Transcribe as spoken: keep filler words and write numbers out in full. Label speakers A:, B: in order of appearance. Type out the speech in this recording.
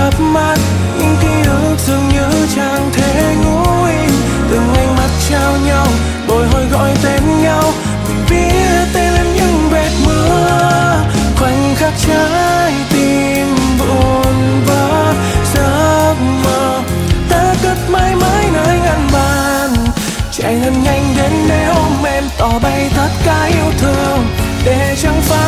A: chớp mắt, những ký ức dường như chẳng thể ngủ yên. Từng ánh mắt trao nhau, bồi hồi gọi tên nhau, mình biết tên lên những vệt mưa. Khoảnh khắc trái tim buồn vỡ, giấc mơ ta cất mãi mãi nơi ngăn bàn. Chạy thật nhanh đến để ôm em, tỏ bay tất cả yêu thương, để chẳng phải